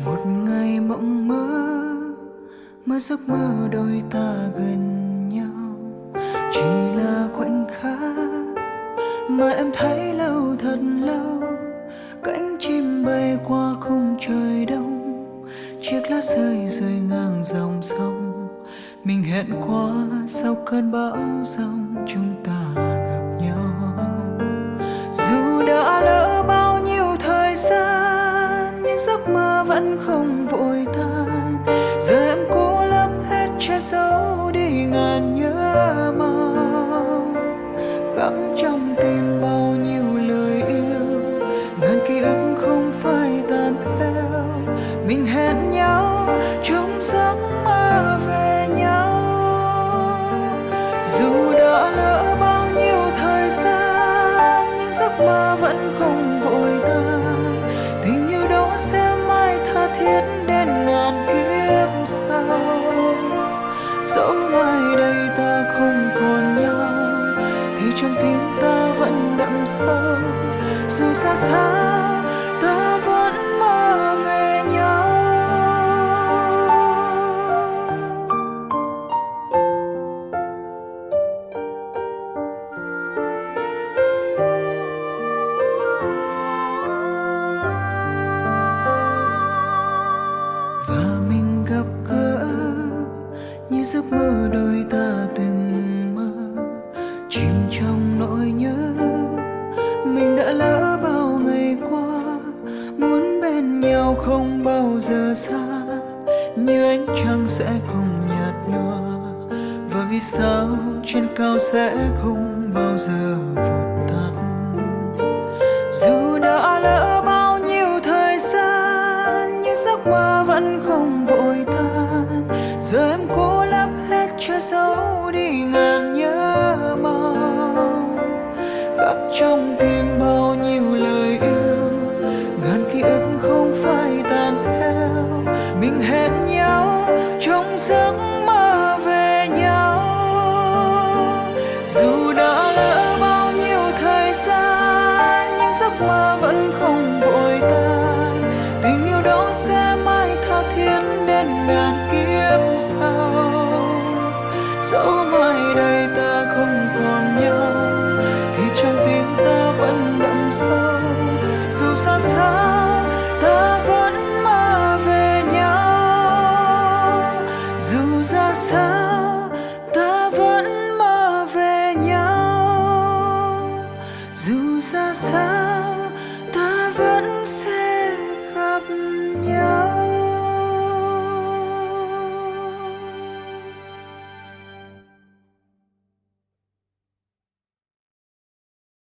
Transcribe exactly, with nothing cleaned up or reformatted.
Một ngày mộng mơ, mơ giấc mơ đôi ta gần nhau, chỉ là khoảnh khắc mà em thấy lâu thật lâu. Cánh chim bay qua khung trời đông, chiếc lá rơi rơi ngang dòng sông. Mình hẹn qua sau cơn bão giông chúng ta gặp nhau. Dù đã lỡ bao nhiêu thời gian, nhưng giấc mơ vẫn không vội tan. Giờ em cố lấp hết che giấu đi ngàn nhớ mong, khắc trong tim bao nhiêu lời yêu, ngàn ký ức không phai tàn theo. Mình hẹn nhau trong giấc mơ về nhau. Dù đã lỡ bao nhiêu thời gian, nhưng giấc mơ vẫn không vội tan. Tình yêu đó sẽ mãi tha thiết đến ngàn kiếp sau. Dẫu mai đây ta không còn nhau, thì trong tim ta vẫn đậm sâu. Dù xa sao ta vẫn mơ về nhau. Và mình gặp gỡ như giấc mơ đôi ta từng mơ, chìm trong nỗi nhớ. Mình đã lỡ bao ngày qua, muốn bên nhau không bao giờ xa. Như ánh trăng sẽ không nhạt nhòa, và vì sao trên cao sẽ không bao giờ vụt tắt. Dù đã lỡ bao nhiêu thời gian, nhưng giấc mơ vẫn không vội tan. Giờ em cố lấp hết che giấu đi ngàn nhớ mong, khắc trong tim bao nhiêu lời yêu, ngàn ký ức không phai tàn theo. Mình hẹn nhau trong giấc mơ về nhau. Dù đã lỡ bao nhiêu thời gian, nhưng giấc mơ vẫn không vội tan. Tình yêu đó sẽ mãi tha thiết đến ngàn kiếp sau. Dẫu mai đây ta không còn nhau, thì trong tim ta vẫn đậm sâu. Dù xa xa ta vẫn mơ về nhau. Dù ra xa